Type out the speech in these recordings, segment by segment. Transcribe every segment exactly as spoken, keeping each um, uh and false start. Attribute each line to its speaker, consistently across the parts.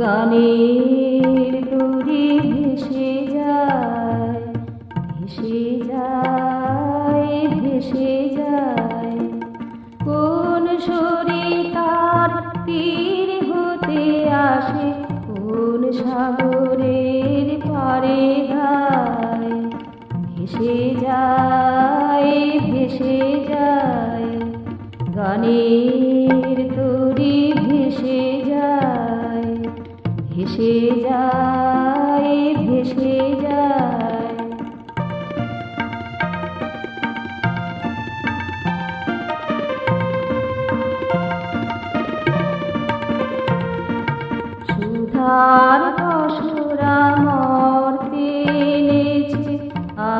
Speaker 1: গানের তরি ভেসে যায়, ভেসে যায়, ভেসে যায়। কোন সরে তার তীর হতে আসে, কোন সাগরের পারে ঘায়। ভেসে যায়, ভেসে যায়, গানের তরি ভেসে যায়, ভেসে যায়, ভেসে যায়। সুধার পশুরা মর্তে এনেছে, আ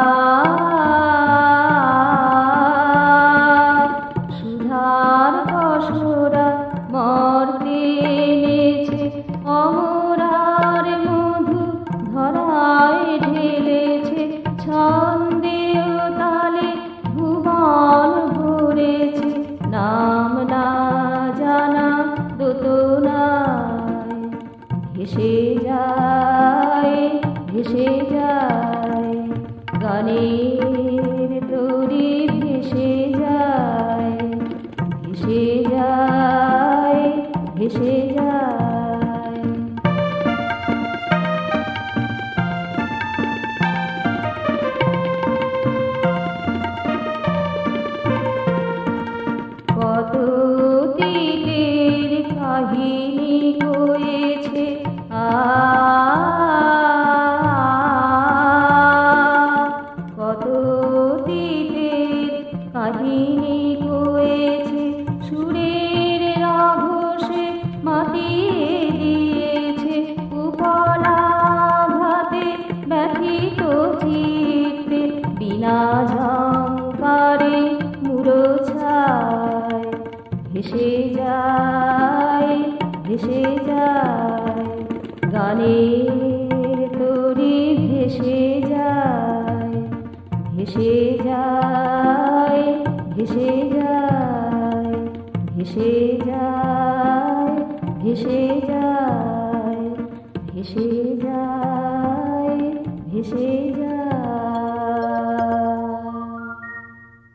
Speaker 1: সুধার পশুরা মর্তে এনেছে, অমরার মধু ধরায় ঢেলেছে। ছন্দে ও তালে ভুবন ভরেছে, নাম না জানা দোতনায়। ভেসে যায়, ভেসে যায়, গানের তরি ভেসে যায়, ভেসে যায়, ভেসে যায়। কত তীরের কাহিনী হয়েছে, আ কত তীরের কাহিনী হয়েছে। সুরের রাঘসে মাতিয়ে দিয়েছে, উপলাঘাতে ব্যথিত চিত্তে বিনা ঝংকারে মূরছায়। ভেসে যায়, ভেসে যায়, গানের তরি ভেসে যায়, ভেসে যায়, ভেসে যায়, ভেসে যায়, ভেসে যায়, ভেসে যায়, ভেসে যায়।